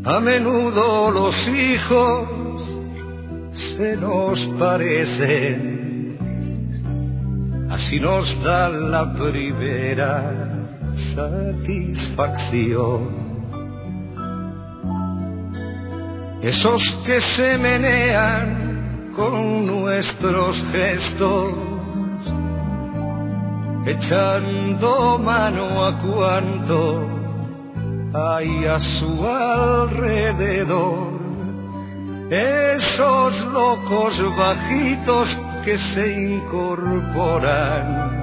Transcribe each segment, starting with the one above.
A menudo los hijos se nos parecen, así nos da la primera satisfacción. Esos que se menean con nuestros gestos, echando mano a cuanto hay a su alrededor. Esos locos bajitos que se incorporan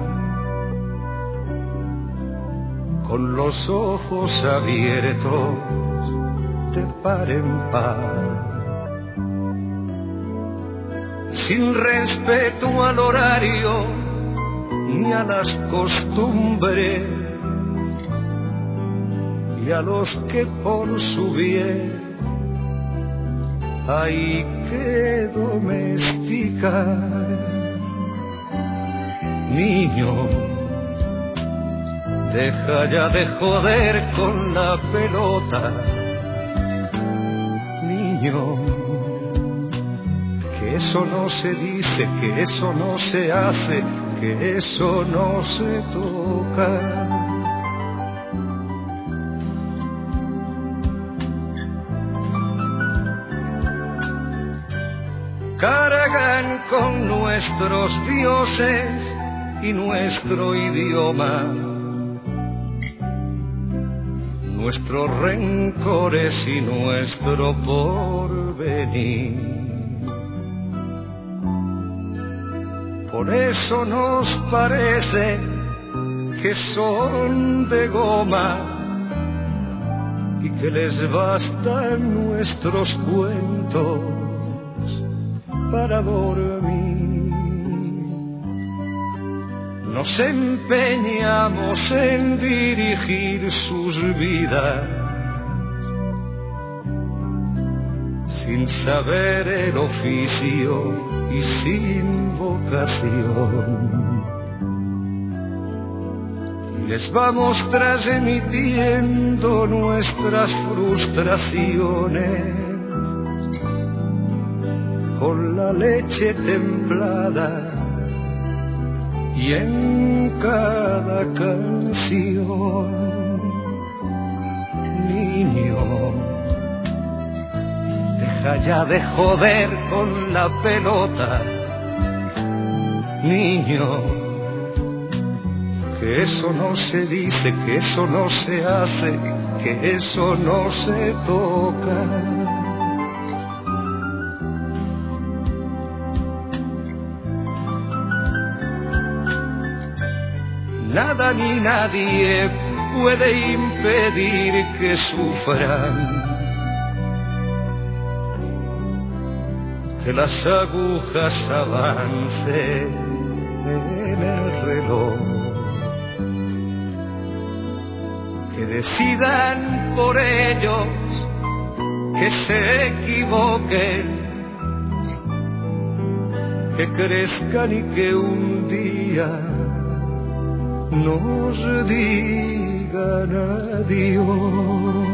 con los ojos abiertos de par en par, sin respeto al horario ni a las costumbres, y a los que por su bien hay que domesticar. Niño, deja ya de joder con la pelota. Niño, que eso no se dice, que eso no se hace, que eso no se toca. Cargan con nuestros dioses y nuestro idioma, nuestros rencores y nuestro porvenir. Por eso nos parece que son de goma y que les bastan nuestros cuentos para dormir. Nos empeñamos en dirigir sus vidas sin saber el oficio y sin vocación. Les vamos transmitiendo nuestras frustraciones con la leche templada y en cada canción. Niño, deja ya de joder con la pelota. Niño, que eso no se dice, que eso no se hace, que eso no se toca. Nada ni nadie puede impedir que sufran, que las agujas avancen en el reloj, que decidan por ellos, que se equivoquen, que crezcan y que un día nos digan adiós.